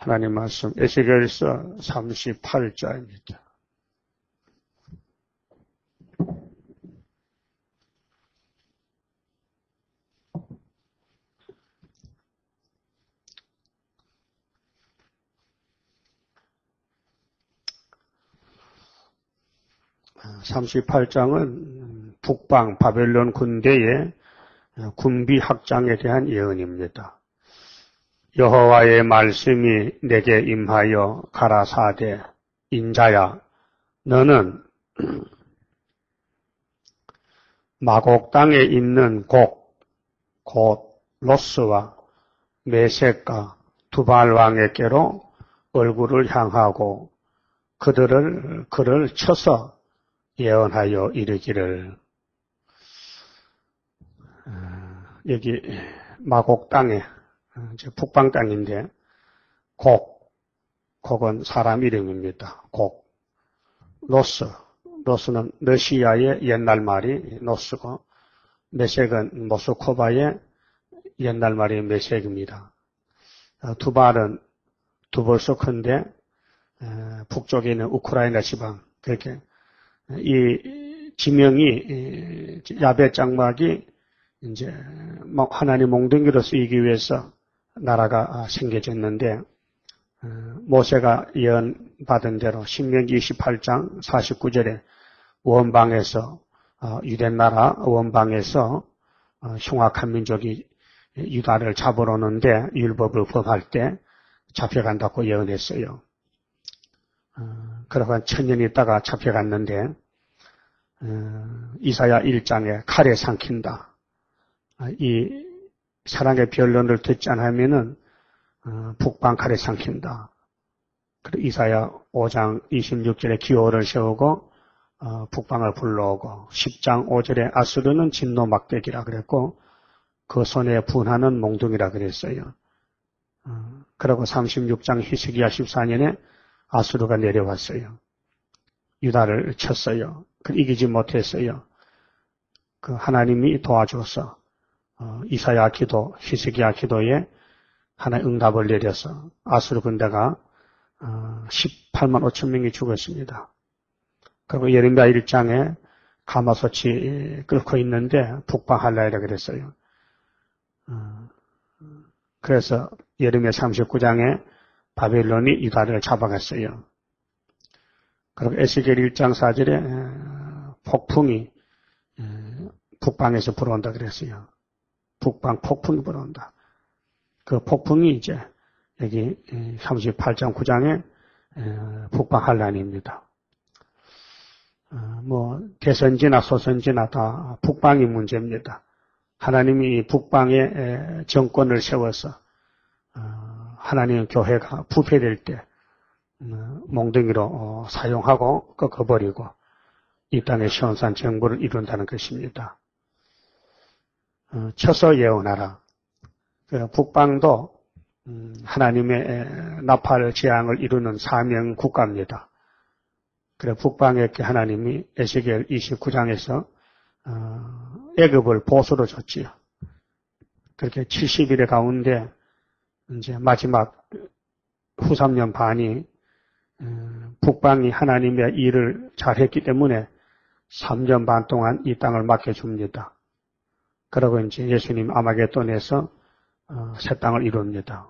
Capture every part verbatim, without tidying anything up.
하나님 말씀 에스겔서 삼십팔 장입니다. 삼십팔 장은 북방 바벨론 군대의 군비 확장에 대한 예언입니다. 여호와의 말씀이 내게 임하여 가라사대 인자야 너는 마곡 땅에 있는 곡, 곧 로스와 메섹과 두발 왕에게로 얼굴을 향하고 그들을 그를 쳐서 예언하여 이르기를. 여기 마곡 땅에 이제 북방 땅인데 곡, 곡은 사람 이름입니다. 곡, 로스, 로스는 러시아의 옛날 말이 노스고 메섹은 모스크바의 옛날 말이 메섹입니다. 두발은 두벌소 큰데 북쪽에 있는 우크라이나 지방 그렇게 이 지명이 야베 장막이 이제 하나님 몽둥이로 쓰이기 위해서 나라가 생겨졌는데 모세가 예언받은 대로 신명기 이십팔 장 사십구 절에 원방에서 유대 나라 원방에서 흉악한 민족이 유다를 잡으러 오는데 율법을 범할 때 잡혀간다고 예언했어요. 그러고 한 천년 있다가 잡혀갔는데 이사야 일 장에 칼에 삼킨다. 이 사랑의 변론을 듣지 않으면은 북방 칼에 삼킨다. 그리고 이사야 오 장 이십육 절에 기호를 세우고 북방을 불러오고 십 장 오 절에 아수르는 진노 막대기라 그랬고 그 손에 분하는 몽둥이라 그랬어요. 그리고 삼십육 장 히스기야 십사 년에 아수르가 내려왔어요. 유다를 쳤어요. 이기지 못했어요. 그 하나님이 도와줘서 어, 이사야 기도, 히스기야 기도에 하나의 응답을 내려서 아수르 군대가 어, 십팔만 오천 명이 죽었습니다. 그리고 예레미야 일 장에 가마솥이 끓고 있는데 북방할라이라 그랬어요. 어, 그래서 예레미야 삼십구 장에 바벨론이 유다를 잡아갔어요. 그리고 에스겔 일 장 사 절에 폭풍이 북방에서 불어온다 그랬어요. 북방 폭풍이 불어온다. 그 폭풍이 이제 여기 삼십팔 장 구 장에 북방 환란입니다. 뭐 대선지나 소선지나 다 북방이 문제입니다. 하나님이 북방에 정권을 세워서 하나님의 교회가 부패될 때 몽둥이로 사용하고 꺾어버리고 이 땅에 시온산 정부를 이룬다는 것입니다. 쳐서 예언하라. 북방도 하나님의 나팔 재앙을 이루는 사명 국가입니다. 그래 북방에 하나님이 에스겔 이십구 장에서 애굽을 보수로 줬지요. 그렇게 칠십 일의 가운데 이제 마지막 후 삼 년 반이 북방이 하나님의 일을 잘했기 때문에 삼 년 반 동안 이 땅을 맡겨줍니다. 그러고 이제 예수님 아마겟돈에서 새 땅을 이룹니다.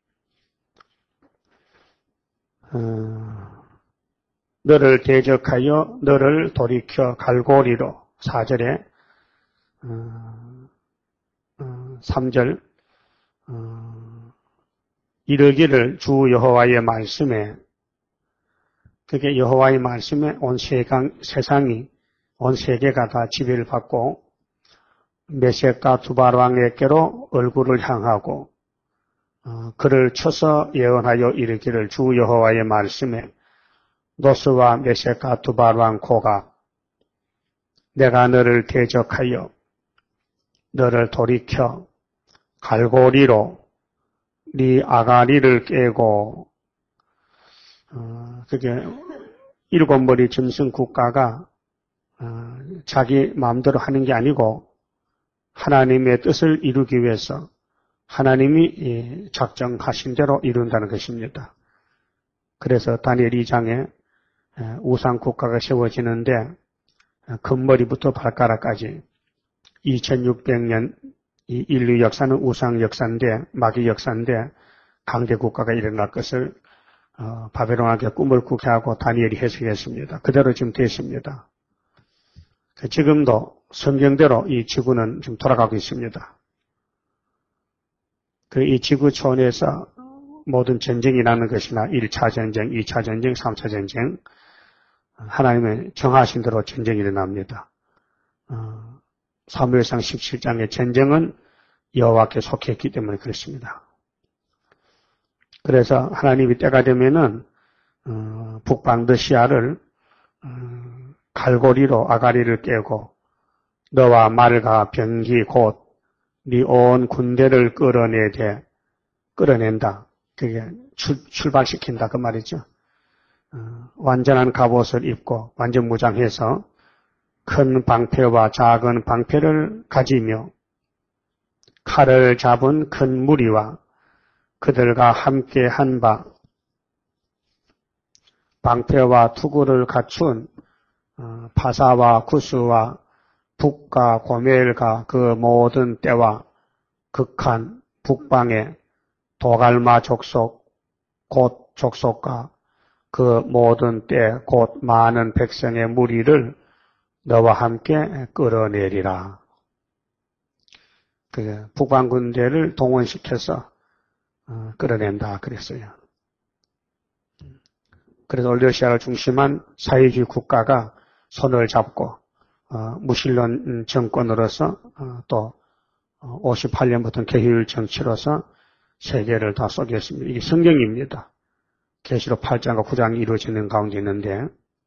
어, 너를 대적하여 너를 돌이켜 갈고리로 사 절에 어, 어, 삼 절 어, 이르기를 주 여호와의 말씀에 그게 여호와의 말씀에 온 세상, 세상이 온 세계가 다 지배를 받고 메섹과 두발 왕에게로 얼굴을 향하고 어, 그를 쳐서 예언하여 이르기를 주 여호와의 말씀에 노스와 메섹과 두발 왕 고가 내가 너를 대적하여 너를 돌이켜 갈고리로 네 아가리를 깨고 어, 그게 일곱 머리 짐승 국가가 어, 자기 마음대로 하는 게 아니고 하나님의 뜻을 이루기 위해서 하나님이 작정하신 대로 이룬다는 것입니다. 그래서 다니엘 이 장에 우상 국가가 세워지는데 금머리부터 발가락까지 이천육백 년 이 인류 역사는 우상 역사인데 마귀 역사인데 강대 국가가 일어날 것을 어, 바벨론에게 꿈을 꾸게 하고 다니엘이 해석했습니다. 그대로 지금 됐습니다. 지금도 성경대로 이 지구는 지금 돌아가고 있습니다. 그 이 지구 초원에서 모든 전쟁이 나는 것이나 일 차 전쟁, 이 차 전쟁, 삼 차 전쟁, 하나님의 정하신 대로 전쟁이 일어납니다. 어, 사무엘상 십칠 장의 전쟁은 여호와께 속했기 때문에 그렇습니다. 그래서 하나님이 때가 되면은 어, 북방더시아를 어, 갈고리로 아가리를 깨고 너와 말과 병기 곧 네 온 군대를 끌어내되 끌어낸다. 그게 출, 출발시킨다 그 말이죠. 어, 완전한 갑옷을 입고 완전 무장해서 큰 방패와 작은 방패를 가지며 칼을 잡은 큰 무리와 그들과 함께 한 바 방패와 투구를 갖춘 어, 파사와 구스와 북과 고멜과 그 모든 떼와 극한 북방의 도갈마 족속 곧 족속과 그 모든 때 곧 많은 백성의 무리를 너와 함께 끌어내리라. 그 북방 군대를 동원시켜서 어, 끌어낸다 그랬어요. 그래서 러시아를 중심한 사회주의 국가가 손을 잡고 어, 무신론 정권으로서 어, 또 오십팔 년부터 계율 정치로서 세계를 다 쏘겠습니다. 이게 성경입니다. 계시록 팔 장과 구 장이 이루어지는 가운데 있는데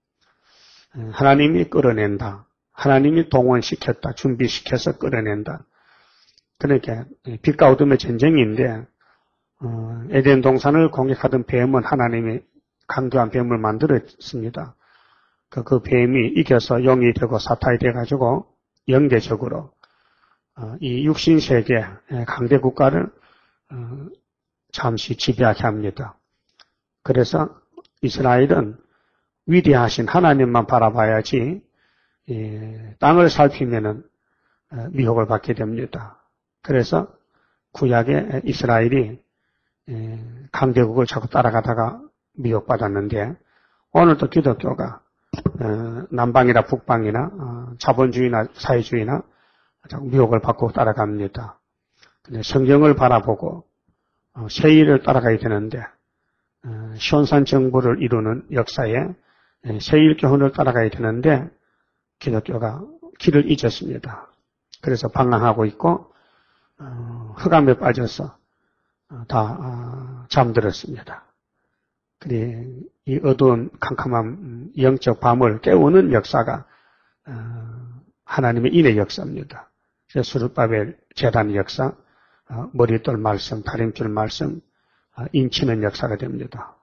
하나님이 끌어낸다. 하나님이 동원시켰다. 준비시켜서 끌어낸다. 그러니까 빛과 어둠의 전쟁인데 어, 에덴 동산을 공격하던 뱀은 하나님이 강교한 뱀을 만들었습니다. 그, 그 뱀이 이겨서 영이 되고 사탄이 돼가지고 영대적으로 어, 이 육신세계 강대 국가를 어, 잠시 지배하게 합니다. 그래서 이스라엘은 위대하신 하나님만 바라봐야지 예, 땅을 살피면은 어, 미혹을 받게 됩니다. 그래서 구약의 이스라엘이 예, 강대국을 자꾸 따라가다가 미혹받았는데 오늘도 기독교가 어, 남방이나 북방이나 어, 자본주의나 사회주의나 자꾸 미혹을 받고 따라갑니다. 근데 성경을 바라보고 어, 세일을 따라가야 되는데 어, 시온산 정부를 이루는 역사에 예, 세일 교훈을 따라가야 되는데 기독교가 길을 잊었습니다. 그래서 방황하고 있고 어, 흑암에 빠져서 어, 다 어, 잠들었습니다. 그래 이 어두운 캄캄한 영적 밤을 깨우는 역사가 어, 하나님의 인의 역사입니다. 수르바벨 제단 역사, 어, 머리돌 말씀, 다림줄 말씀, 어, 인치는 역사가 됩니다.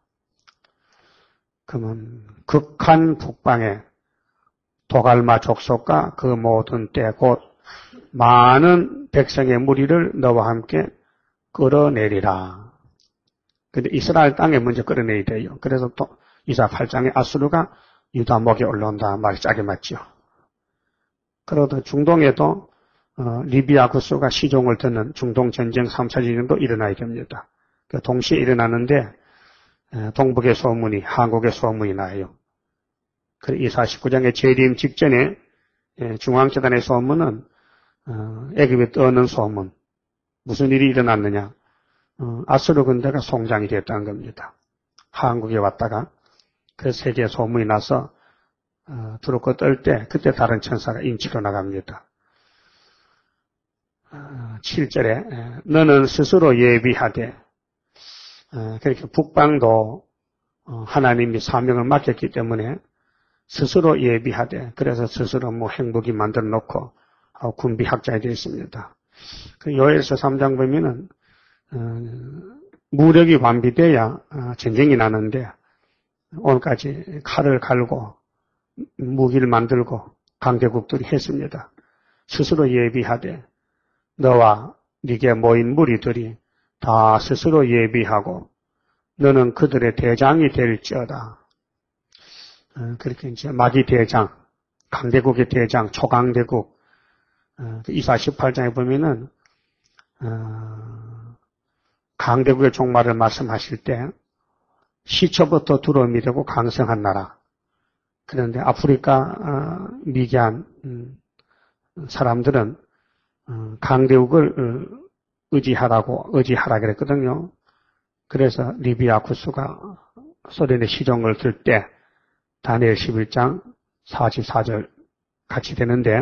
그러면 극한 북방의 도갈마 족속과 그 모든 때 곧 많은 백성의 무리를 너와 함께 끌어내리라. 근데 이스라엘 땅에 먼저 끌어내야 돼요. 그래서 또 이사 팔 장에 아수르가 유다 목에 올라온다 말이 짜게 맞죠. 그러다 중동에도 어, 리비아 구스가 시종을 듣는 중동 전쟁 삼 차 전쟁도 일어나야 됩니다. 그 동시에 일어나는데 에, 동북의 소문이 한국의 소문이 나요. 그 이 사십구 장의 재림 직전에 에, 중앙재단의 소문은 어, 애굽에 떠오는 소문. 무슨 일이 일어났느냐? 어, 아수르 군대가 송장이 됐다는 겁니다. 한국에 왔다가 그 세계에 소문이 나서 어, 두렵고 떨 때 그때 다른 천사가 인치로 나갑니다. 어, 칠 절에 너는 스스로 예비하되 어, 그렇게 북방도 어, 하나님이 사명을 맡겼기 때문에 스스로 예비하되 그래서 스스로 뭐 행복이 만들어 놓고 어, 군비학자에 되어 있습니다. 그 요엘서 삼 장 보면은 어, 무력이 완비돼야 어, 전쟁이 나는데 오늘까지 칼을 갈고 무기를 만들고 강대국들이 했습니다. 스스로 예비하되 너와 네게 모인 무리들이 다 스스로 예비하고 너는 그들의 대장이 될지어다. 그렇게 이제 마귀 대장, 강대국의 대장, 초강대국, 이사 십팔 장에 보면은, 강대국의 종말을 말씀하실 때, 시초부터 두려움이 되고 강성한 나라. 그런데 아프리카, 미개한 사람들은 강대국을 의지하라고, 의지하라 그랬거든요. 그래서 리비아 구스가 소련의 시종을 들 때, 다니엘 십일 장 사십사 절 같이 되는데,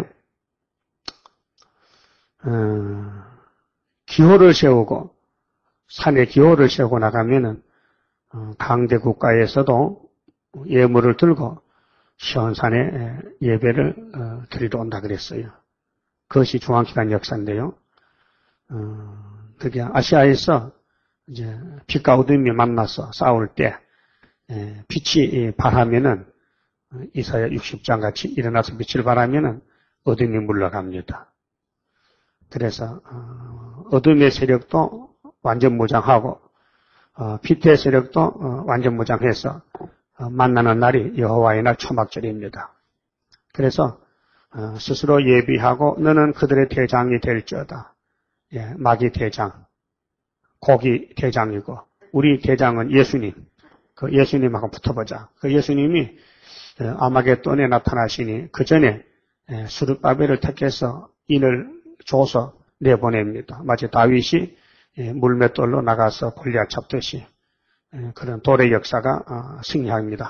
어, 기호를 세우고, 산에 기호를 세우고 나가면은, 어, 강대 국가에서도 예물을 들고, 시온산에 예배를 어, 드리러 온다 그랬어요. 그것이 중앙기간 역사인데요. 어, 그게 아시아에서 이제 빛과 어둠이 만나서 싸울 때, 예, 빛이 발하면은 이사야 육십 장 같이 일어나서 빛을 발하면은 어둠이 물러갑니다. 그래서 어둠의 세력도 완전 무장하고 빛의 세력도 완전 무장해서 만나는 날이 여호와의 날 초막절입니다. 그래서 스스로 예비하고 너는 그들의 대장이 될지어다. 예, 마귀 대장, 고기 대장이고 우리 대장은 예수님. 그 예수님하고 붙어보자. 그 예수님이 아마겟돈에 나타나시니 그 전에 수르바벨을 택해서 인을 줘서 내보냅니다. 마치 다윗이 물맷돌로 나가서 골리앗 잡듯이 그런 돌의 역사가 승리합니다.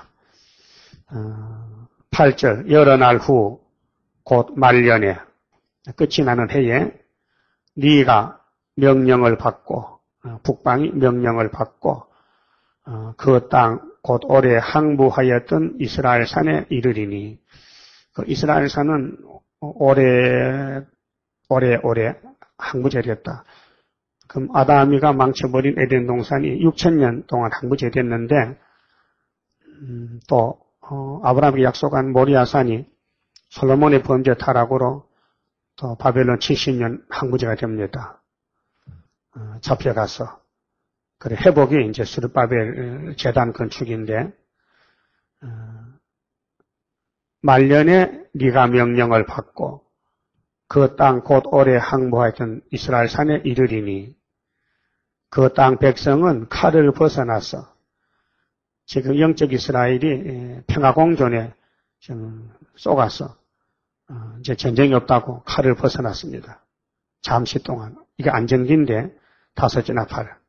팔 절 여러 날 후 곧 말년에 끝이 나는 해에 네가 명령을 받고 북방이 명령을 받고 그 땅 곧 오래 항부하였던 이스라엘 산에 이르리니 그 이스라엘 산은 오래 오래 오래 항부제됐다. 그럼 아담이가 망쳐버린 에덴 동산이 육천 년 동안 항부제됐는데 음, 또 어, 아브라함이 약속한 모리아산이 솔로몬의 범죄 타락으로 또 바벨론 칠십 년 항부제가 됩니다. 어, 잡혀가서 그래, 회복이 이제 스룹바벨 재단 건축인데, 어, 말년에 네가 명령을 받고, 그 땅 곧 오래 항복하였던 이스라엘 산에 이르리니, 그 땅 백성은 칼을 벗어나서, 지금 영적 이스라엘이 평화공존에 좀 쏘가서, 어, 이제 전쟁이 없다고 칼을 벗어났습니다. 잠시 동안. 이게 안정기인데, 다섯째 나팔.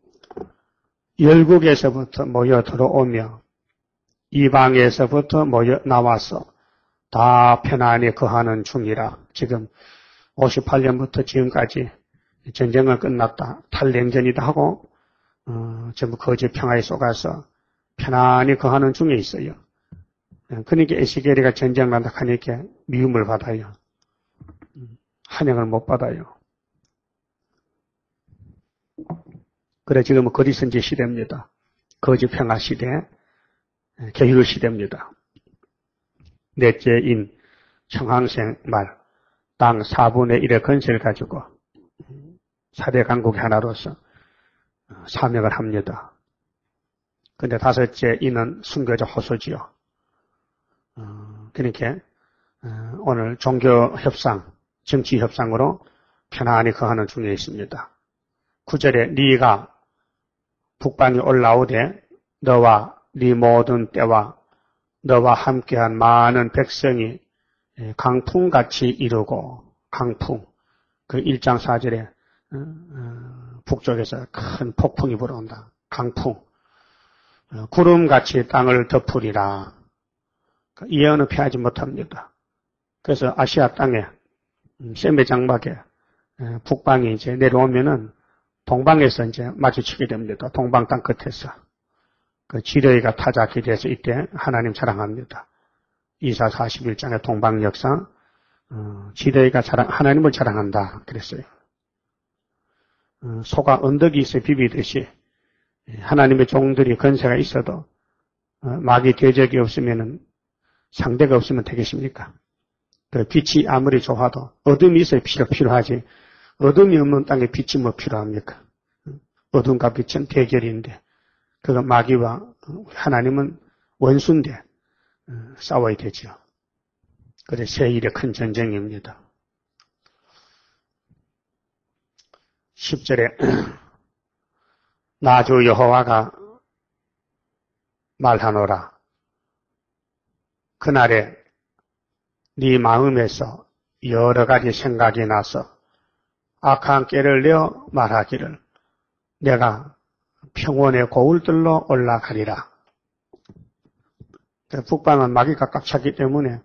열국에서부터 모여 들어오며 이방에서부터 모여 나와서 다 편안히 거하는 중이라. 지금 오십팔 년부터 지금까지 전쟁은 끝났다. 탈냉전이다 하고 어, 전부 거짓 평화에 쏘가서 편안히 거하는 중에 있어요. 그러니까 에스겔이가 전쟁 난다 하니까 미움을 받아요. 환영을 못 받아요. 그래, 지금은 거짓선지 시대입니다. 거짓 평화 시대, 계율 시대입니다. 넷째인 청항생 말, 땅 사분의 일의 건설을 가지고 사대 강국의 하나로서 사명을 합니다. 근데 다섯째 인은 순교자 호소지요. 어, 그러니까 오늘 종교 협상, 정치 협상으로 편안히 거하는 중에 있습니다. 구 절에 네가 북방이 올라오되 너와 네 모든 때와 너와 함께한 많은 백성이 강풍같이 이루고 강풍 그 일 장 사 절에 북쪽에서 큰 폭풍이 불어온다. 강풍 구름같이 땅을 덮으리라. 예언은 피하지 못합니다. 그래서 아시아 땅에 세메 장막에 북방이 이제 내려오면은 동방에서 이제 마주치게 됩니다. 동방 땅 끝에서. 그 지뢰가 타작이 돼서 이때 하나님 자랑합니다. 이사 사십일 장의 동방 역사, 어, 지뢰가 자랑, 하나님을 자랑한다. 그랬어요. 어, 소가 언덕이 있어 비비듯이 하나님의 종들이 건세가 있어도 어, 마귀 대적이 없으면은 상대가 없으면 되겠습니까? 그 빛이 아무리 좋아도 어둠이 있어야 필요, 필요하지. 어둠이 없는 땅에 빛이 뭐 필요합니까? 어둠과 빛은 대결인데, 그가 마귀와 하나님은 원수인데 싸워야 되죠. 그래서 세일의 큰 전쟁입니다. 십 절에 나 주 여호와가 말하노라. 그날에 네 마음에서 여러 가지 생각이 나서 악한 꾀를 내어 말하기를 내가 평원의 고울들로 올라가리라. 북방은 마귀가 꽉 찼기 때문에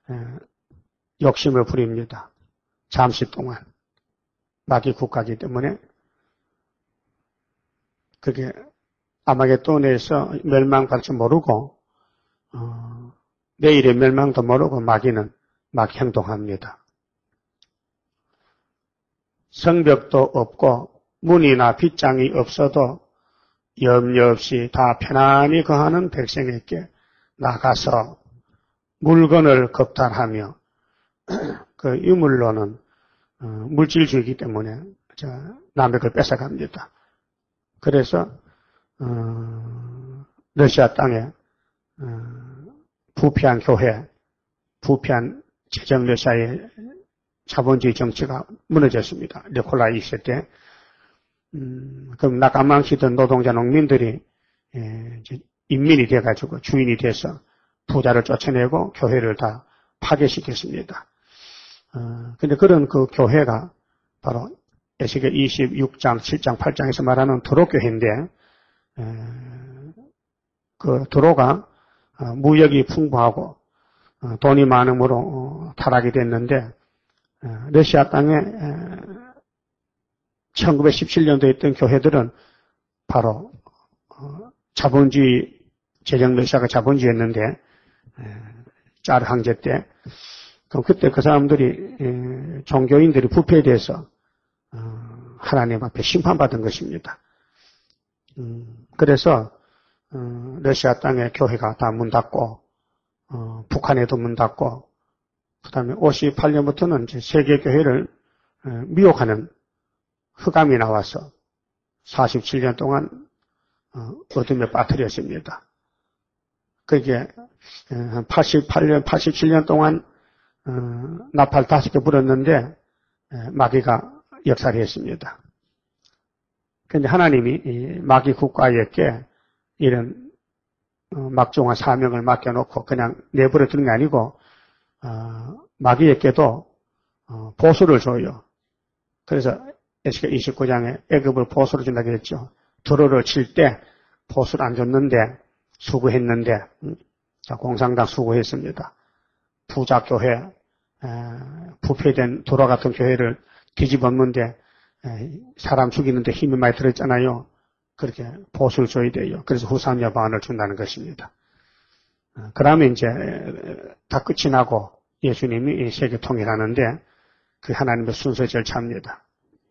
욕심을 부립니다. 잠시 동안 마귀 국가이기 때문에 그게 아마겟돈에서 멸망받을 줄 모르고 어, 내일의 멸망도 모르고 마귀는 막 행동합니다. 성벽도 없고 문이나 빗장이 없어도 염려 없이 다 편안히 거하는 백성에게 나가서 물건을 겁탈하며 그 유물로는 어, 물질주의이기 때문에 남의 걸 뺏어갑니다. 그래서 어, 러시아 땅에 어, 부패한 교회, 부패한 제정 러시아의 자본주의 정치가 무너졌습니다. 니콜라이 이 세 때. 음, 그럼 낙가망치던 노동자 농민들이 예, 인민이 돼가지고 주인이 돼서 부자를 쫓아내고 교회를 다 파괴시켰습니다. 어, 근데 그런 그 교회가 바로 에스겔 이십육 장, 칠 장, 팔 장에서 말하는 도로교회인데, 에, 그 도로가 어, 무역이 풍부하고 어, 돈이 많음으로 어, 타락이 됐는데, 에, 러시아 땅에 에, 천구백십칠 년도에 있던 교회들은 바로 어, 자본주의, 제정 러시아가 자본주의였는데, 에, 짜르 황제 때, 그럼 그때 그 사람들이 에, 종교인들이 부패에 대해서 어, 하나님 앞에 심판받은 것입니다. 음, 그래서 어, 러시아 땅에 교회가 다 문 닫고 어, 북한에도 문 닫고 그 다음에 오십팔 년부터는 이제 세계 교회를 어, 미혹하는 흑암이 나와서 사십칠 년 동안 어, 어둠에 빠뜨렸습니다. 그게 한 팔십팔 년, 팔십칠 년 동안 어, 나팔 다섯 개 불었는데 에, 마귀가 역사를 했습니다. 그런데 하나님이 이 마귀 국가에게 이런 어, 막중한 사명을 맡겨놓고 그냥 내버려 두는 게 아니고 어, 마귀에게도 어, 보수를 줘요. 그래서 에스겔 이십구 장에 애굽을 보수를 준다고 했죠. 도로를 칠 때 보수를 안 줬는데 수고했는데 음, 자, 공산당 수고했습니다. 부자교회, 에, 부패된 도로 같은 교회를 뒤집었는데 사람 죽이는데 힘이 많이 들었잖아요. 그렇게 보수를 줘야 돼요. 그래서 후삼 여방안을 준다는 것입니다. 그러면 이제 다 끝이 나고 예수님이 세계 통일하는데 그 하나님의 순서 절차입니다.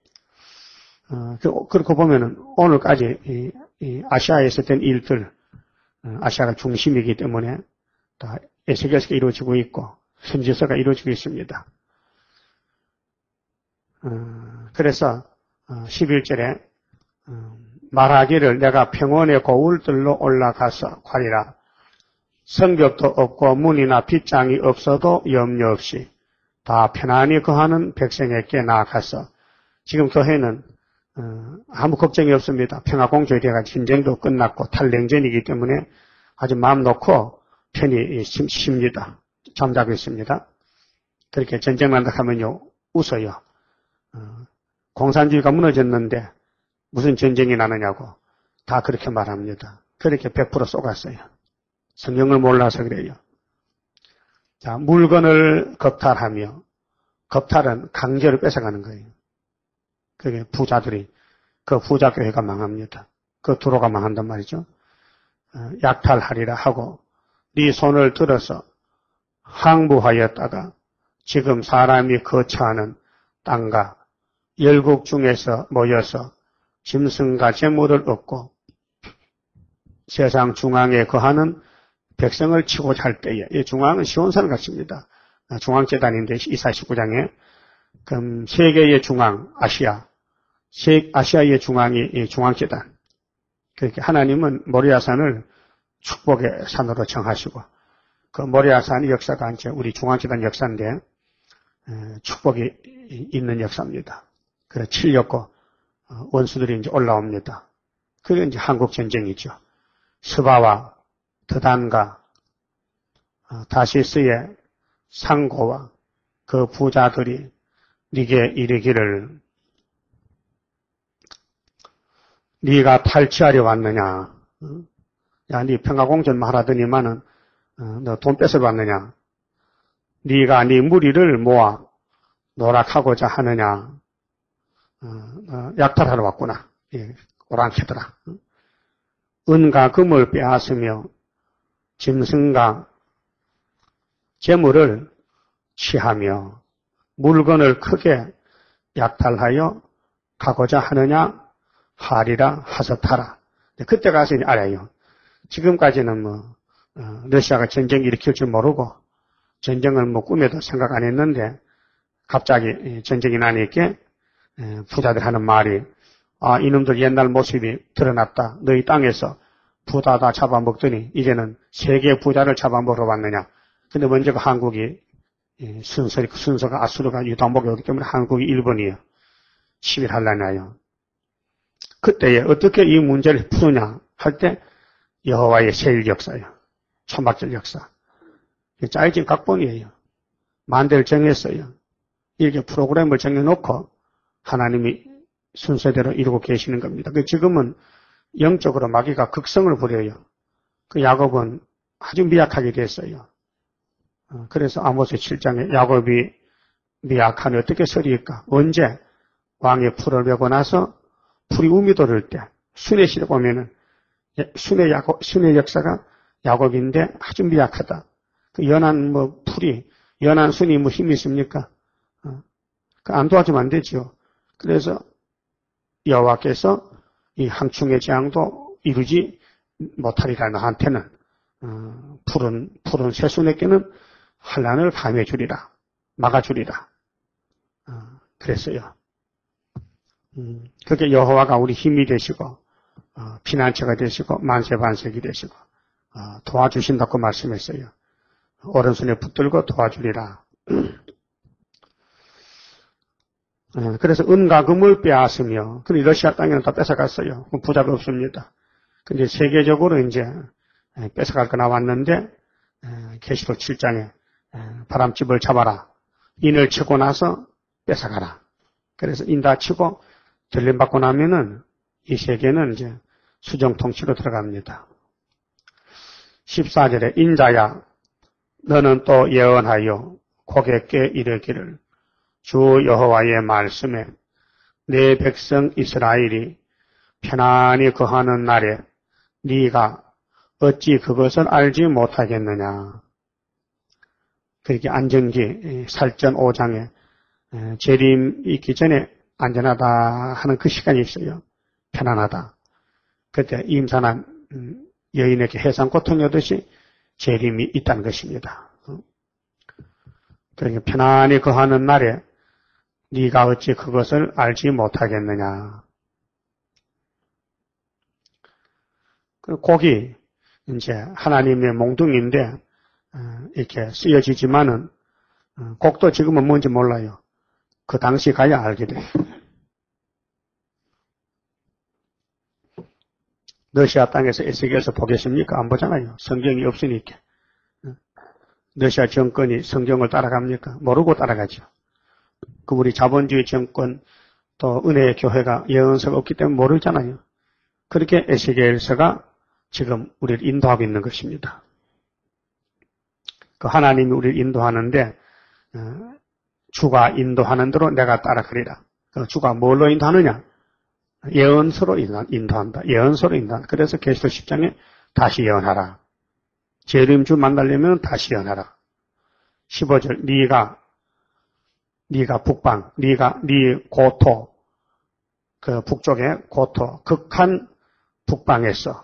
그렇게 보면은 오늘까지 이, 이 아시아에서 된 일들, 아시아가 중심이기 때문에 다 에스겔서가 이루어지고 있고 선지서가 이루어지고 있습니다. 그래서 십일 절에 말하기를 내가 평원의 고울들로 올라가서 가리라. 성벽도 없고 문이나 빗장이 없어도 염려 없이 다 편안히 거하는 백성에게 나아가서 지금 교회는 아무 걱정이 없습니다. 평화공조에 대해 전쟁도 끝났고 탈냉전이기 때문에 아주 마음 놓고 편히 쉽니다. 잠자고 있습니다. 그렇게 전쟁 난다 하면요 웃어요. 공산주의가 무너졌는데 무슨 전쟁이 나느냐고 다 그렇게 말합니다. 그렇게 백 퍼센트 쏘갔어요. 성경을 몰라서 그래요. 자, 물건을 겁탈하며, 겁탈은 강제로 뺏어가는 거예요. 그게 부자들이, 그 부자교회가 망합니다. 그 도로가 망한단 말이죠. 약탈하리라 하고 네 손을 들어서 항부하였다가 지금 사람이 거처하는 땅과 열국 중에서 모여서 짐승과 재물을 얻고 세상 중앙에 거하는 백성을 치고자 할 때에, 이 중앙은 시온산을 갖습니다. 중앙재단인데 이사 십구 장에 그럼 세계의 중앙, 아시아, 아시아의 중앙이 중앙재단. 그렇게 하나님은 모리아산을 축복의 산으로 정하시고, 그 모리아산 역사가 이제 우리 중앙재단 역사인데, 축복이 있는 역사입니다. 그래서 칠렸고, 원수들이 이제 올라옵니다. 그게 이제 한국전쟁이죠. 스바와 드단과 다시스의 상고와 그 부자들이 네게 이르기를 네가 탈취하려 왔느냐? 야, 네 평화공전만 하라더니만은 너 돈 뺏어 왔느냐? 네가 네 무리를 모아 노락하고자 하느냐? 어, 약탈하러 왔구나. 예, 오랑캐더라. 은과 금을 빼앗으며 짐승과 재물을 취하며 물건을 크게 약탈하여 가고자 하느냐 하리라 하셨하라. 그때 가서 이제 알아요. 지금까지는 뭐 어, 러시아가 전쟁 일으킬 줄 모르고 전쟁을 뭐 꿈에도 생각 안 했는데 갑자기 전쟁이 나니까 부자들 하는 말이 아 이놈들 옛날 모습이 드러났다. 너희 땅에서 부자 다 잡아먹더니 이제는 세계 부자를 잡아먹으러 왔느냐. 근데 먼저가 한국이 순서, 순서가 아수르가 유다목이 오기 때문에 한국이 일 번이에요. 시비를 하려나요. 그때에 어떻게 이 문제를 푸느냐 할 때 여호와의 세일 역사예요. 천박절 역사. 짜여진 각본이에요. 만대를 정했어요. 이렇게 프로그램을 정해놓고 하나님이 순서대로 이루고 계시는 겁니다. 지금은 영적으로 마귀가 극성을 부려요. 그 야곱은 아주 미약하게 됐어요. 그래서 아모스 칠 장에 야곱이 미약하니 어떻게 서리일까? 언제 왕의 풀을 베고 나서 풀이 우미 돌을 때 순의 시대 보면은 순의 야곱, 순의 역사가 야곱인데 아주 미약하다. 그 연한 뭐 풀이 연한 순이 뭐 힘이 있습니까? 어. 그 안 도와주면 안 되죠. 그래서 여호와께서 이 항충의 재앙도 이루지 못하리라 너한테는 어, 푸른 푸른 새순에게는 환난을 감해 주리라 막아주리라. 어, 그랬어요. 음, 그게 여호와가 우리 힘이 되시고 어, 피난처가 되시고 만세반석이 되시고 어, 도와주신다고 말씀했어요. 오른손에 붙들고 도와주리라. 그래서 은과 금을 빼앗으며, 근데 러시아 땅에는 다 뺏어갔어요. 부자가 없습니다. 근데 세계적으로 이제 뺏어갈 거 나왔는데, 계시록 칠 장에 바람집을 잡아라. 인을 치고 나서 뺏어가라. 그래서 인 다 치고 들림받고 나면은 이 세계는 이제 수정통치로 들어갑니다. 십사 절에 인자야, 너는 또 예언하여 고객께 이르기를 주 여호와의 말씀에 내 백성 이스라엘이 편안히 거하는 날에 네가 어찌 그것을 알지 못하겠느냐. 그렇게 안정기 살전 오 장에 재림 있기 전에 안전하다 하는 그 시간이 있어요. 편안하다. 그때 임산한 여인에게 해상 고통이 오듯이 재림이 있다는 것입니다. 그러니까 편안히 거하는 날에 네가 어찌 그것을 알지 못하겠느냐. 곡이 이제 하나님의 몽둥이인데 이렇게 쓰여지지만은 곡도 지금은 뭔지 몰라요. 그 당시 가야 알게 돼요. 러시아 땅에서 에스겔서 보겠습니까? 안 보잖아요. 성경이 없으니까. 러시아 정권이 성경을 따라갑니까? 모르고 따라가죠. 그 우리 자본주의 정권 또 은혜의 교회가 예언서가 없기 때문에 모르잖아요. 그렇게 에스겔서가 지금 우리를 인도하고 있는 것입니다. 그 하나님이 우리를 인도하는데 주가 인도하는 대로 내가 따라가리라. 그 주가 뭘로 인도하느냐? 예언서로 인도한다. 예언서로 인도한다. 그래서 계시록 십 장에 다시 예언하라. 재림주 만나려면 다시 예언하라. 십오 절 네가 네가 북방, 네가 네 고토, 그 북쪽의 고토, 극한 북방에서.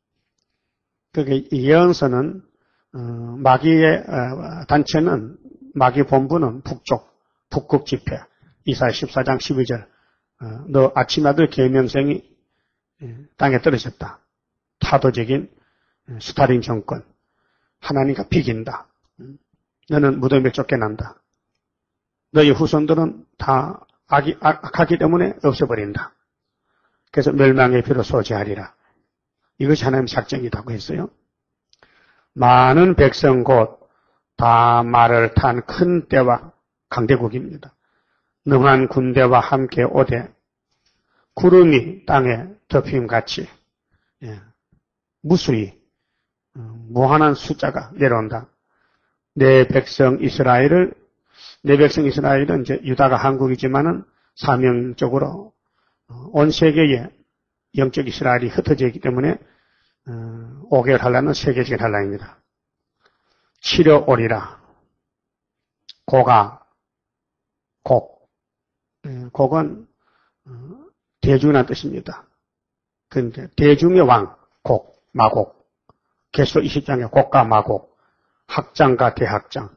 그게 예언서는 어, 마귀의 어, 단체는 마귀 본부는 북쪽, 북극 집회, 이사야 십사 장 십이 절 어, 너 아침 아들 계명성이 땅에 떨어졌다. 타도적인 스탈린 정권. 하나님과 비긴다. 너는 무덤에 쫓겨난다. 너희 후손들은 다 악이, 악하기 때문에 없어버린다. 그래서 멸망의 피로 소지하리라. 이것이 하나님의 작정이라고 했어요. 많은 백성 곧 다 말을 탄 큰 때와 강대국입니다. 능한 군대와 함께 오되 구름이 땅에 덮임같이 예, 무수히 무한한 숫자가 내려온다. 내 백성 이스라엘을 내 백성 이스라엘은 이제 유다가 한국이지만은 사명적으로 온 세계에 영적 이스라엘이 흩어져 있기 때문에 오 개월 한란은 세계적인 한란입니다. 치려오리라. 고가 곡 곡은 대중이라는 뜻입니다. 그런데 대중의 왕, 곡, 마곡. 계시록 이십 장에 곡과 마곡, 학장과 대학장.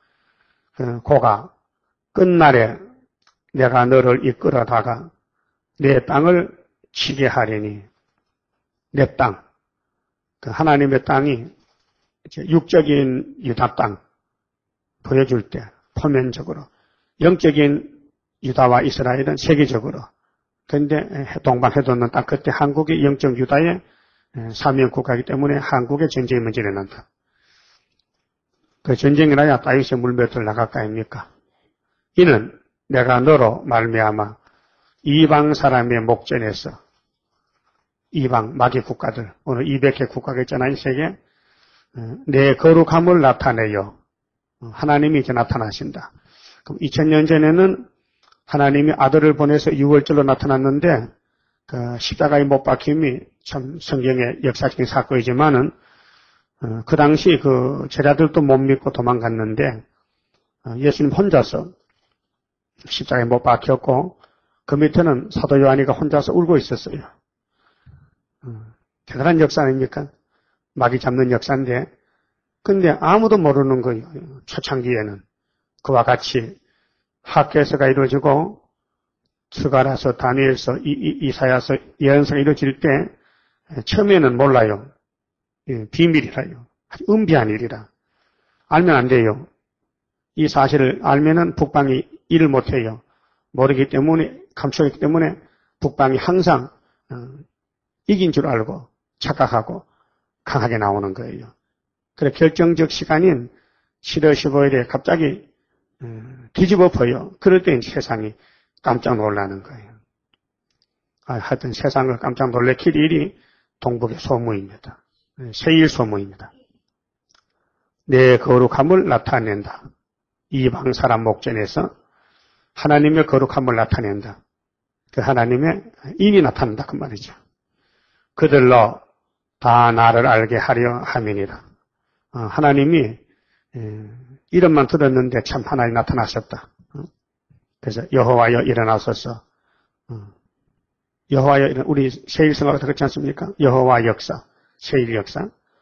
고가 끝날에 내가 너를 이끌어다가 내 땅을 치게 하리니 내 땅. 하나님의 땅이 육적인 유다 땅 보여줄 때 표면적으로 영적인 유다와 이스라엘은 세계적으로 그런데 동방해도 없는 땅 그때 한국이 영적 유다의 사명국가이기 때문에 한국에 전쟁이 먼저 일어난다. 그 전쟁이라야 다윗의 물맷을 나갈 거 아닙니까? 이는 내가 너로 말미암아 이방 사람의 목전에서 이방 마귀 국가들 오늘 이백 개 국가가 있잖아요. 세계 내 거룩함을 나타내요. 하나님이 이제 나타나신다. 그럼 이천 년 전에는 하나님이 아들을 보내서 유월절로 나타났는데 그 십자가에 못 박힘이 참 성경의 역사적인 사건이지만은 어, 그 당시 그 제자들도 못 믿고 도망갔는데 어, 예수님 혼자서 십자가에 못 박혔고 그 밑에는 사도 요한이가 혼자서 울고 있었어요. 어, 대단한 역사 아닙니까? 마귀 잡는 역사인데 근데 아무도 모르는 거예요. 초창기에는 그와 같이 학계서가 이루어지고 스가랴서, 다니엘서, 이사야서, 예언서가 이루어질 때 처음에는 몰라요. 예, 비밀이라요. 아주 은비한 일이라. 알면 안 돼요. 이 사실을 알면은 북방이 일을 못해요. 모르기 때문에 감추기 때문에 북방이 항상 어, 이긴 줄 알고 착각하고 강하게 나오는 거예요. 그래 결정적 시간인 칠월 십오일에 갑자기 음, 뒤집어 엎어요. 그럴 때 세상이 깜짝 놀라는 거예요. 아, 하여튼 세상을 깜짝 놀래킬 일이 동북의 소무입니다. 세일 소무입니다. 내 거룩함을 나타낸다. 이방 사람 목전에서 하나님의 거룩함을 나타낸다. 그 하나님의 인이 나타난다 그 말이죠. 그들로 다 나를 알게 하려 함이니라. 어, 하나님이 에, 이름만 들었는데 참 하나님 나타나셨다. 어? 그래서 여호와여 일어나소서. 어. 여호와여 일어나 우리 세일 성화가 그렇지 않습니까? 여호와 역사, 세일 역사.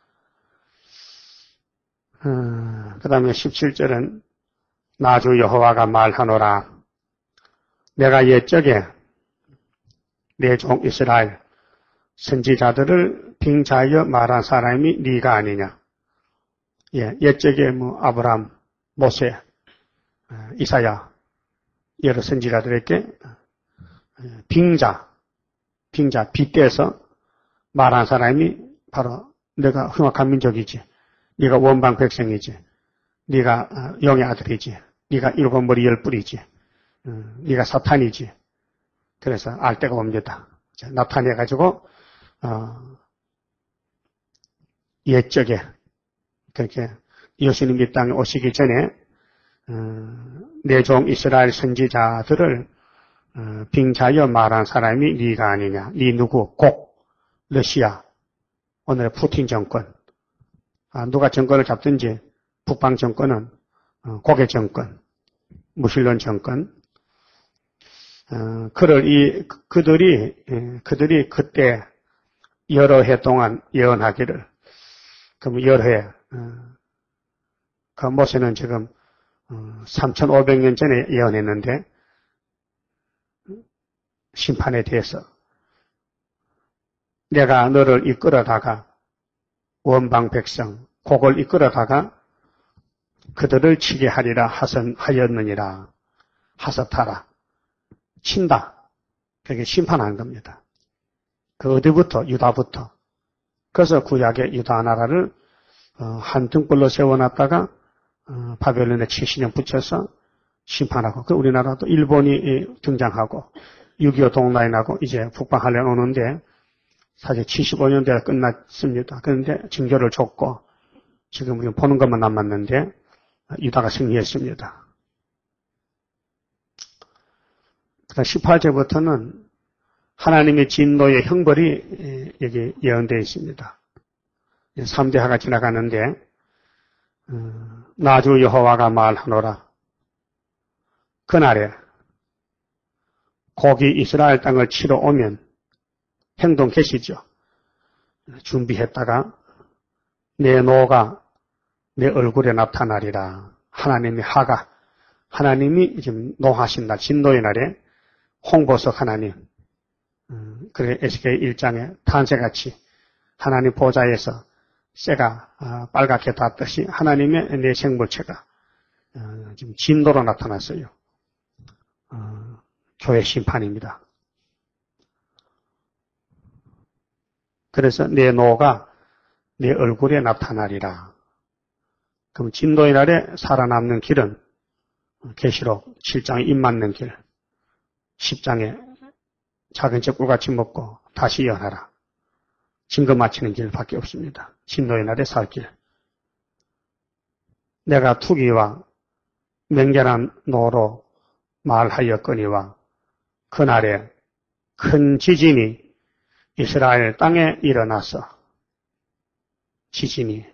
어, 그 다음에 십칠 절은 나주 여호와가 말하노라. 내가 옛적에 내 종 이스라엘 선지자들을 빙자하여 말한 사람이 네가 아니냐. 예, 옛적에 뭐 아브람, 모세, 이사야 여러 선지자들에게 빙자, 빙자 빗대서 말한 사람이 바로 내가 흉악한 민족이지. 네가 원방 백성이지. 네가 영의 아들이지. 네가 일곱 머리 열 뿔이지. 네가 사탄이지. 그래서 알 데가 옵니다. 나타내가지고 어, 옛적에 그렇게 예수님 이 땅에 오시기 전에 어, 내 종 이스라엘 선지자들을 어, 빙자여 말한 사람이 네가 아니냐. 네 누구? 곡 러시아 오늘의 푸틴 정권. 아, 누가 정권을 잡든지 북방 정권은 어, 곡의 정권, 무신론 정권. 어, 그를 이 그들이 예, 그들이 그때 여러 해 동안 예언하기를. 그럼 여러 해. 어, 그 모세는 지금 어, 삼천오백 년 전에 예언했는데 심판에 대해서 내가 너를 이끌어다가 원방 백성 곡을 이끌어다가 그들을 치게 하리라 하였느니라. 하사타라. 친다. 그게 심판한 겁니다. 그 어디부터? 유다부터. 그래서 구약의 유다 나라를 한 등불로 세워놨다가 바벨론에 칠십 년 붙여서 심판하고, 그 우리나라도 일본이 등장하고 육이오 동라인하고 이제 북방하려 오는데 사실 칠십오 년대가 끝났습니다. 그런데 징조를 줬고 지금 우리는 보는 것만 남았는데 유다가 승리했습니다. 십팔 절부터는 하나님의 진노의 형벌이 여기 예언되어 있습니다. 삼 대하가 지나가는데 나주 여호와가 말하노라. 그날에 곡이 이스라엘 땅을 치러 오면 행동 계시죠. 준비했다가 내 노가 내 얼굴에 나타나리라. 하나님의 하가, 하나님이 지금 노하신 날, 진노의 날에 홍보석 하나님, 음, 그래 에스케이 일 장에 탄새같이 하나님 보좌에서 쇠가 어, 빨갛게 닿듯이 하나님의 내 생물체가 어, 지금 진노로 나타났어요. 어, 교회 심판입니다. 그래서 내 노가 내 얼굴에 나타나리라. 그럼 진노의 날에 살아남는 길은 계시록 칠 장에 입 맞는 길, 십 장에 작은 째 꿀같이 먹고 다시 일어나라. 증거 마치는 길밖에 없습니다. 진노의 날에 살 길. 내가 투기와 맹렬한 노로 말하였거니와 그날에 큰 지진이 이스라엘 땅에 일어나서 지진이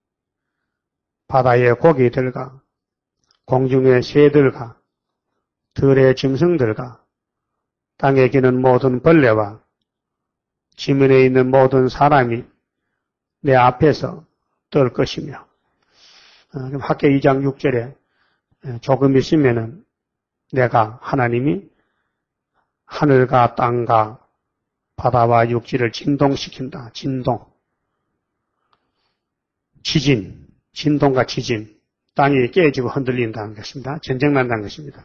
바다의 고기들과 공중의 새들과 들의 짐승들과 땅에 기는 모든 벌레와 지면에 있는 모든 사람이 내 앞에서 떨 것이며, 학개 이 장 육 절에 조금 있으면은 내가 하나님이 하늘과 땅과 바다와 육지를 진동시킨다. 진동. 지진. 진동과 지진. 땅이 깨지고 흔들린다는 것입니다. 전쟁 난다는 것입니다.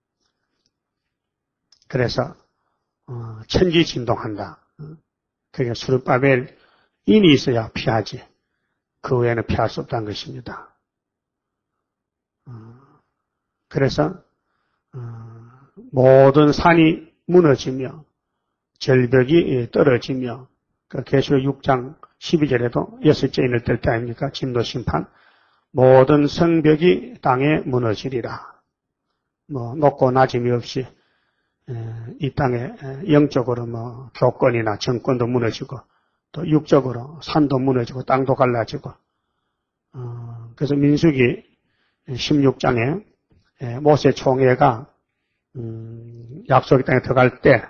그래서 어, 천지 진동한다. 그게 스룹바벨 인이 있어야 피하지. 그 외에는 피할 수 없다는 것입니다. 어, 그래서 어, 모든 산이 무너지며 절벽이 떨어지며 그 계시록 육 장 십이 절에도 여섯째 인을 뗄 때 아닙니까? 진노 심판. 모든 성벽이 땅에 무너지리라. 뭐 높고 낮음이 없이 이 땅에 영적으로 뭐 교권이나 정권도 무너지고 또 육적으로 산도 무너지고 땅도 갈라지고 어, 그래서 민수기 십육 장에 모세 총회가 음, 약속의 땅에 들어갈 때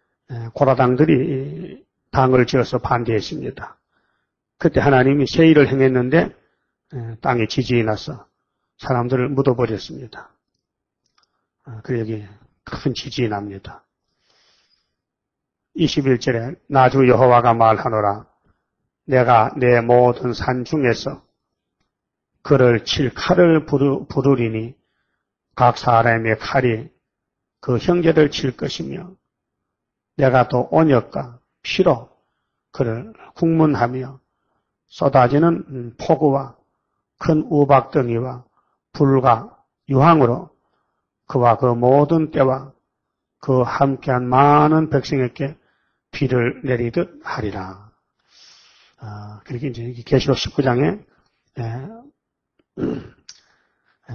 고라당들이 당을 지어서 반대했습니다. 그때 하나님이 세일을 행했는데 땅에 지진이 나서 사람들을 묻어버렸습니다. 그래 여기 큰 지진이 납니다. 이십일 절에 나주 여호와가 말하노라. 내가 내 모든 산 중에서 그를 칠 칼을 부르, 부르리니 각 사람의 칼이 그 형제를 칠 것이며 내가 또 온역과 피로 그를 국문하며 쏟아지는 폭우와 큰 우박덩이와 불과 유황으로 그와 그 모든 때와 그 함께한 많은 백성에게 비를 내리듯 하리라. 아, 그렇게 이제 계시록 십구 장에 에, 에,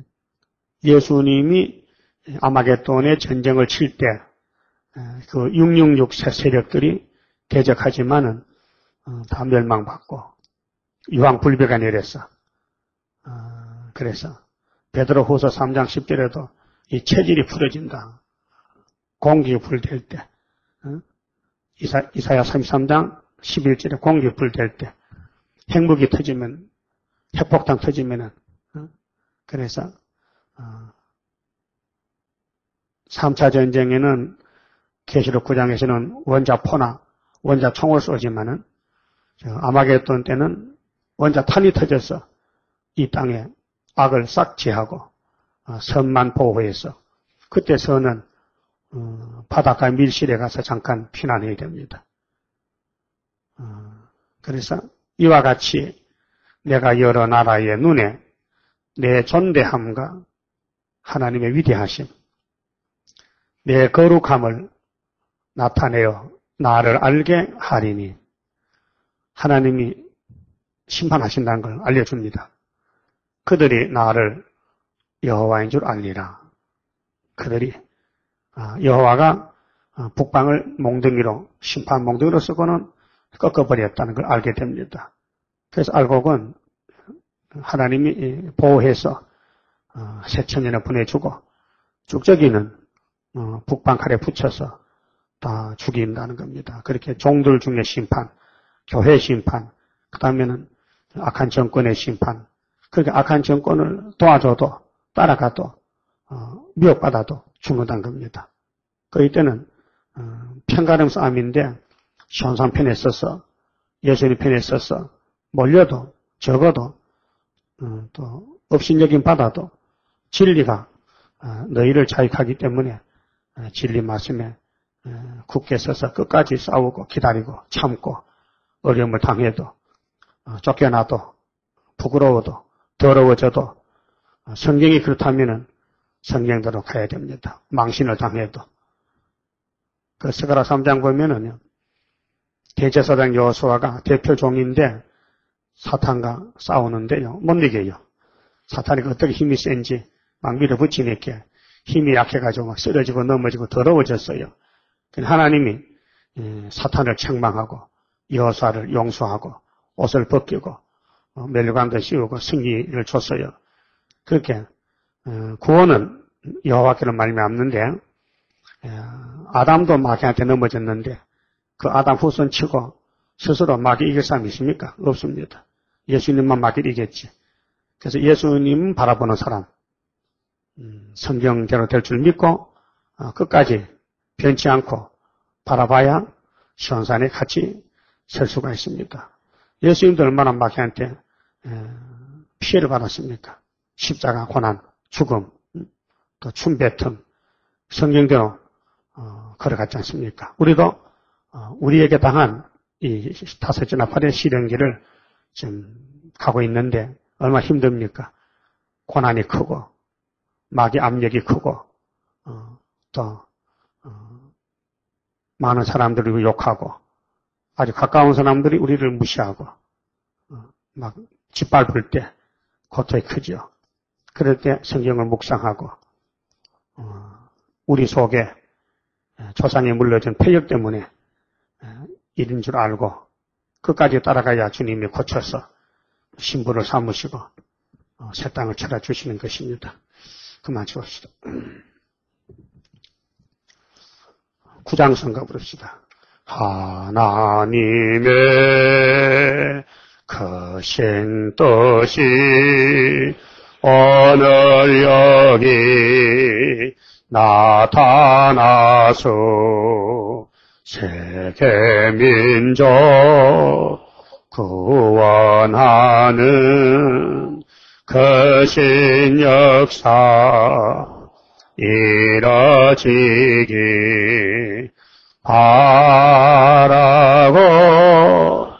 예수님이 아마겟돈의 전쟁을 칠 때 그 육육육 세력들이 대적하지만은 어, 다 멸망받고 유황불배가 내렸어. 어, 그래서 베드로후서 삼 장 십 절에도 이 체질이 풀어진다. 공기가 불될 때. 어? 이사, 이사야 삼십삼 장 십일 절에 공기가 불될 때. 핵무기 터지면, 핵폭탄 터지면은, 어? 그래서, 어, 삼 차 전쟁에는 계시록 구 장에서는 원자포나 원자총을 쏘지만은 아마겟돈 때는 원자탄이 터져서 이 땅에 악을 싹 제하고 선만 보호해서 그때 선은 바닷가 밀실에 가서 잠깐 피난해야 됩니다. 그래서 이와 같이 내가 여러 나라의 눈에 내 존대함과 하나님의 위대하심, 내 거룩함을 나타내어 나를 알게 하리니 하나님이 심판하신다는 걸 알려줍니다. 그들이 나를 여호와인 줄 알리라. 그들이 여호와가 북방을 몽둥이로 심판 몽둥이로 쓰고는 꺾어버렸다는 걸 알게 됩니다. 그래서 알곡은 하나님이 보호해서 새천년에 보내주고 쭉저기는 북방 칼에 붙여서 다 죽인다는 겁니다. 그렇게 종들 중에 심판, 교회 심판, 그 다음에는 악한 정권의 심판, 그렇게 악한 정권을 도와줘도 따라가도 미혹받아도 죽는다는 겁니다. 그 이때는 편가름 싸움인데 시온산 편에 서서 예수님 편에 서서 몰려도 적어도 또 업신여김 받아도 진리가 너희를 자익하기 때문에 진리 말씀에 굳게 서서 끝까지 싸우고 기다리고 참고 어려움을 당해도 쫓겨나도 부끄러워도 더러워져도 성경이 그렇다면은 성경대로 가야 됩니다. 망신을 당해도. 그 스가랴 삼 장 보면은요, 대제사장 여호수아가 대표 종인데 사탄과 싸우는데요, 못 이겨요. 사탄이 어떻게 힘이 센지 막 밀어붙이니까 힘이 약해가지고 막 쓰러지고 넘어지고 더러워졌어요. 하나님이 사탄을 책망하고 여호수아를 용서하고 옷을 벗기고 멸류관도 씌우고 승리를 줬어요. 그렇게 구원은 여호와께로 말미암는데 아담도 마귀한테 넘어졌는데 그 아담 후손 치고 스스로 마귀 이길 사람이 있습니까? 없습니다. 예수님만 마귀를 이겼지. 그래서 예수님 바라보는 사람, 성경대로 될 줄 믿고 끝까지 변치 않고 바라봐야 시온산에 같이 설 수가 있습니다. 예수님도 얼마나 마귀한테 피해를 받았습니까? 십자가, 고난, 죽음, 또 춤뱉음, 성경대로 걸어갔지 않습니까? 우리도 우리에게 당한 이 다섯째나 팔의 시련기를 지금 가고 있는데 얼마나 힘듭니까? 고난이 크고 마귀 압력이 크고 또 많은 사람들이 욕하고 아주 가까운 사람들이 우리를 무시하고 막 짓밟을 때 고통이 크죠. 그럴 때 성경을 묵상하고 우리 속에 조상에 물려준 폐역 때문에 일인 줄 알고 끝까지 따라가야 주님이 고쳐서 신부를 삼으시고 새 땅을 찾아주시는 것입니다. 그만 주옵시다. 구장성가 부릅시다. 하나님의 크신 뜻이 오늘 여기 나타나서 세계 민족 구원하는 크신 역사 이뤄지기 바라고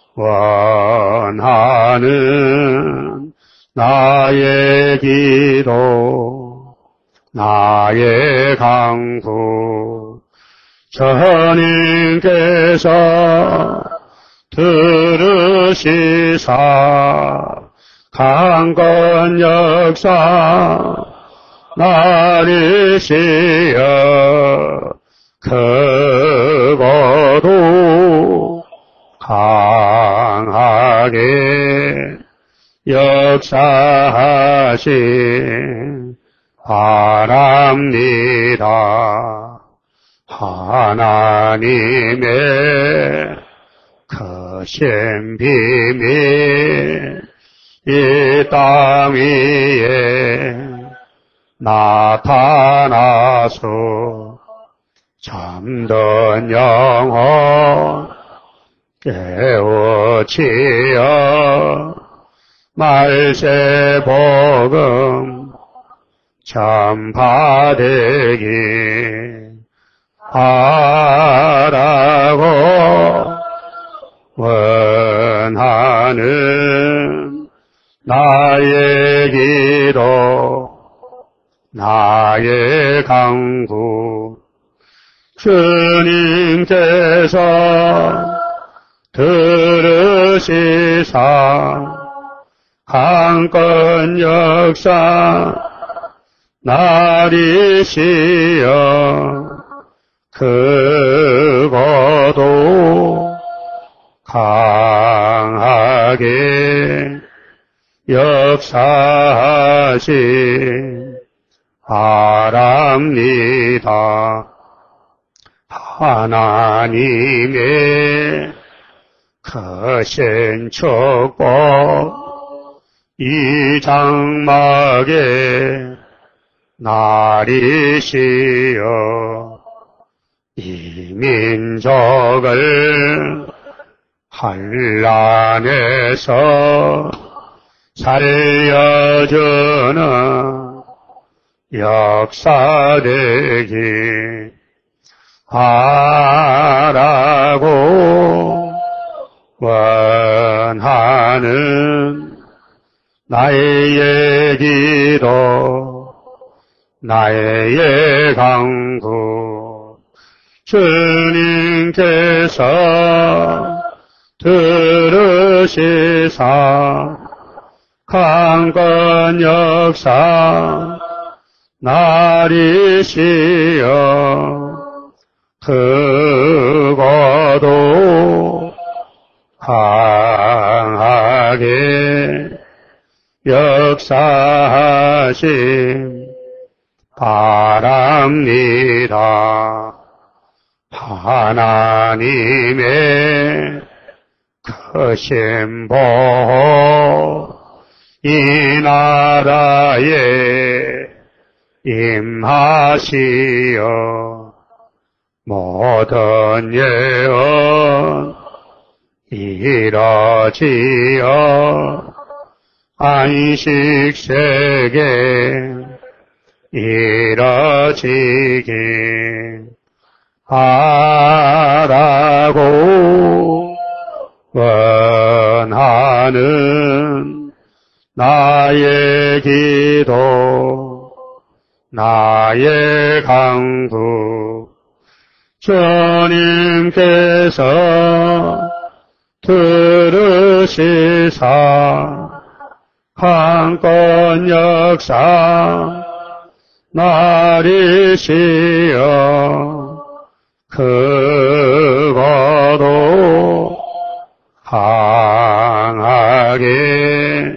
원하는 나의 기도 나의 강구 주님께서 들으시사 강건 역사 나리시여 크고도 강하게 역사하신 바랍니다. 하나님의 크신 비밀 이 땅 위에 나타나서 잠든 영혼 깨우치어 말세 복음 전파되기 바라고 원하는 나의 기도 나의 간구 주님께서 들으시사 강건 역사 나리시여 크고도 강하게 역사하신 바랍니다. 하나님의 크신 축복 이 장막에 나리시여 이 민족을 환난에서 살려주는 역사되기 바라고 원하는 나의 기도 나의 간구 주님께서 들으시사 강건 역사 나리시여 크고도 강하게 역사하심 바랍니다. 하나님의 크신 보호 이 나라에 임하시어 모든 예언 이뤄지어 안식세계 이뤄지기 바라고 원하는 나의 기도 나의 간구 주님께서 들으시사 강건 역사 나리시여 크고도 강하게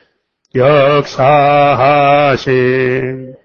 역사하심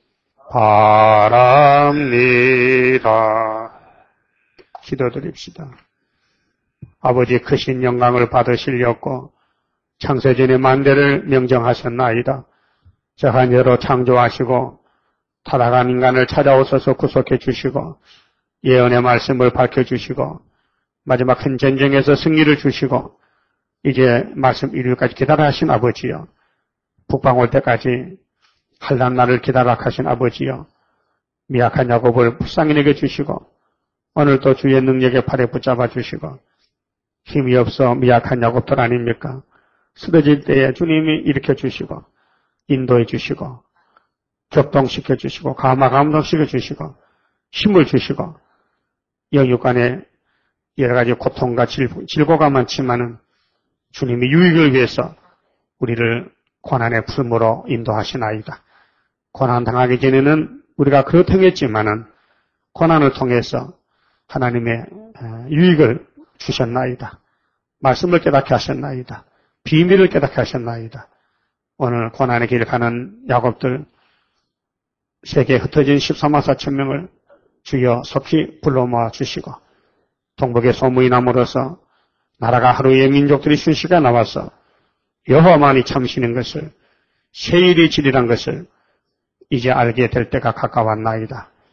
바랍니다. 기도드립시다. 아버지 크신 영광을 받으시려고 창세전의 만대를 명정하셨나이다. 저한 여로 창조하시고 타락한 인간을 찾아오셔서 구속해 주시고 예언의 말씀을 밝혀주시고 마지막 큰 전쟁에서 승리를 주시고 이제 말씀 이루기까지 기다려 하신 아버지여, 북방 올 때까지 한란 날을 기다려 하신 아버지여, 미약한 야곱을 불쌍히 여겨주시고 오늘도 주의 능력의 팔에 붙잡아 주시고 힘이 없어 미약한 야곱들 아닙니까? 쓰러질 때에 주님이 일으켜 주시고 인도해 주시고 격동시켜 주시고 감화 감동시켜 주시고 힘을 주시고 영육간에 여러 가지 고통과 질고가 많지만은 주님의 유익을 위해서 우리를 고난의 품으로 인도하시나이다. 고난 당하기 전에는 우리가 그렇다했지만은 고난을 통해서 하나님의 유익을 주셨나이다. 말씀을 깨닫게 하셨나이다. 비밀을 깨닫게 하셨나이다. 오늘 고난의 길을 가는 야곱들 세계에 흩어진 십사만 사천 명을 주여 속히 불러 모아 주시고 동북의 소문이 남으로써 나라가 하루에 민족들이 순식간에 나와서 여호와만이 참시는 것을, 세일이 진리란 것을 이제 알게 될 때가 가까웠나이다.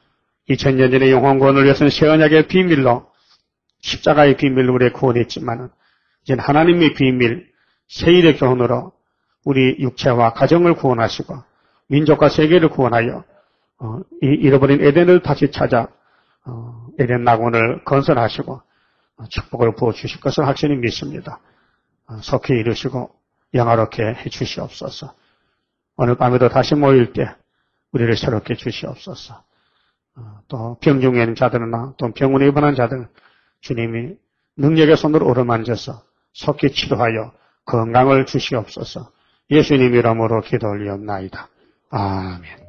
이천 년 전에 영원 구원을 위해서는 새 언약의 비밀로 십자가의 비밀로 우리의 구원했지만 이제는 하나님의 비밀 세일의 교훈으로 우리 육체와 가정을 구원하시고 민족과 세계를 구원하여 어, 이 잃어버린 에덴을 다시 찾아 어, 에덴 낙원을 건설하시고 어, 축복을 부어주실 것을 확실히 믿습니다. 어, 속히 이루시고 영화롭게 해주시옵소서. 오늘 밤에도 다시 모일 때 우리를 새롭게 주시옵소서. 어, 또 병중에 있는 자들이나 또 병원에 입원한 자들 주님이 능력의 손으로 어루만져서 속히 치료하여 건강을 주시옵소서. 예수님 이름으로 기도 올리옵나이다. 아멘.